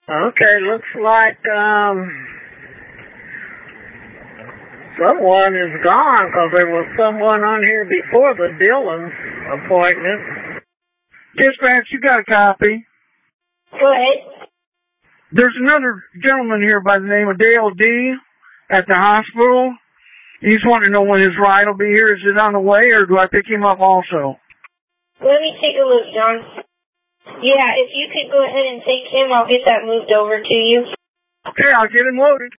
Okay, looks like someone is gone because there was someone on here before the Dillon's appointment. Dispatch, you got a copy. Go ahead. There's another gentleman here by the name of Dale D. at the hospital. He's wanting to know when his ride will be here. Is it on the way, or do I pick him up also? Let me take a look, John. Yeah, if you could go ahead and take him, I'll get that moved over to you. Okay, I'll get him loaded.